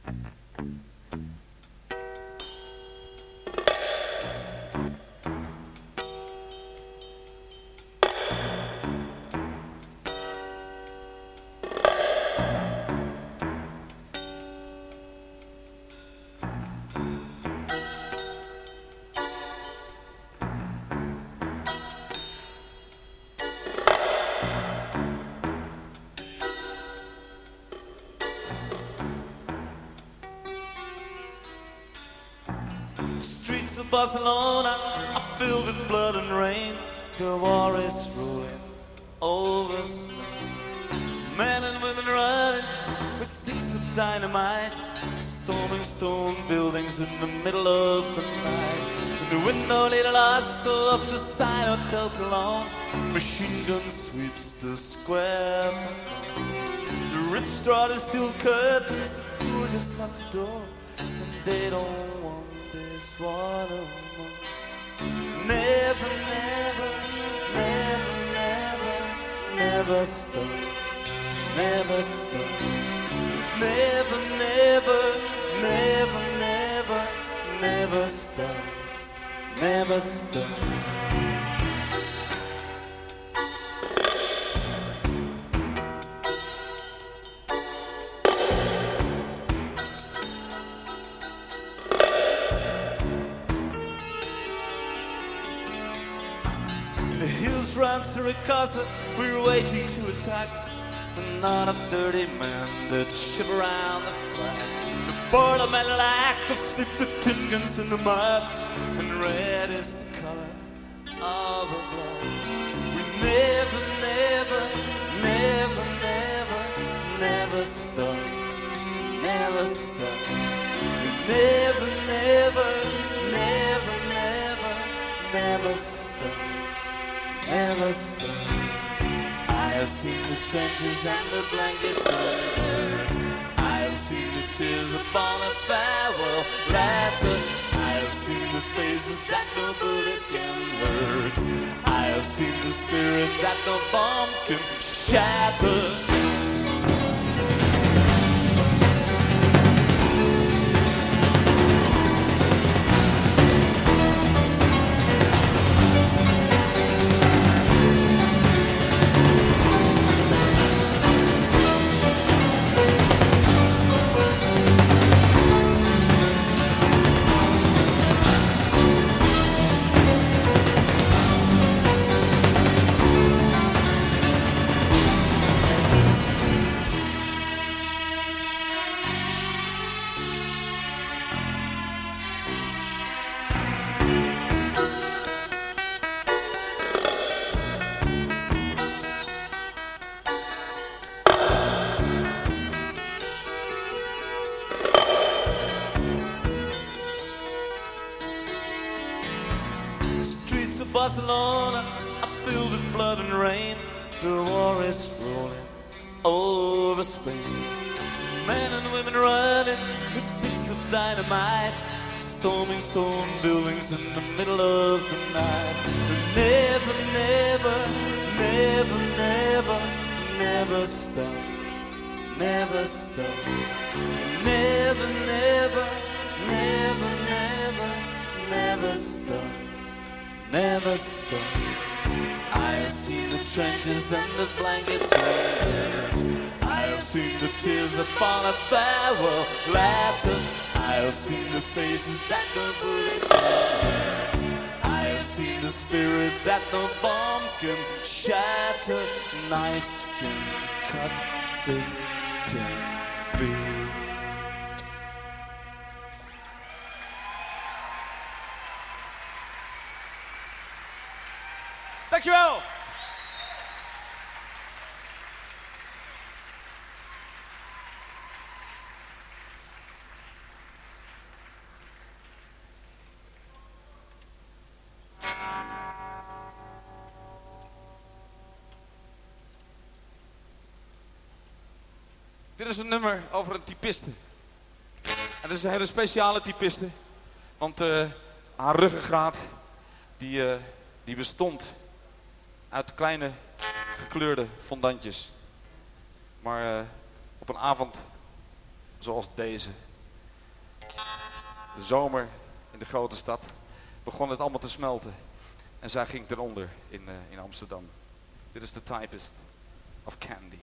Barcelona are filled with blood and rain. The war is rolling over Spain. Men and women running with sticks of dynamite, storming stone buildings in the middle of the night. In the window lay the last of the sign Hotel Cologne. Machine gun sweeps the square. The restaurant is still curtains. The poor just lock the door, and they don't want this one alone. Never, never, never, never, never stops. Never stops. Never, never, never, never, never stops. Never stops. Because we were waiting to attack, and not a dirty man that shiver around the flag. The border men lack of slip the tin guns in the mud, and red is the color of our blood. We never, never, never, never, never stop. Never stop. We never, never, never, never, never stop. Never stop. I have seen the trenches and the blankets unburned. I have seen the tears upon a farewell letter. I have seen the faces that no bullet can hurt. I have seen the spirit that no bomb can shatter. Barcelona are filled with blood and rain. The war is rolling over Spain. Men and women running with sticks of dynamite, storming stone buildings in the middle of the night. Never, never, never, never, never stop. Never stop. Never, never, never, never, never stop. Never stop. I have seen the trenches and the blankets unburned. I have seen the tears upon a farewell letter. I have seen the faces that no bullets can hurt. I have seen the spirit that no bomb can shatter. Knives can cut, fists can beat. Dankjewel. Dit is een nummer over een typiste. En dat is een hele speciale typiste. Want haar ruggengraat die bestond uit kleine gekleurde fondantjes. Maar op een avond zoals deze de zomer in de grote stad, begon het allemaal te smelten. En zij ging eronder in Amsterdam. Dit is The Typist of Candy.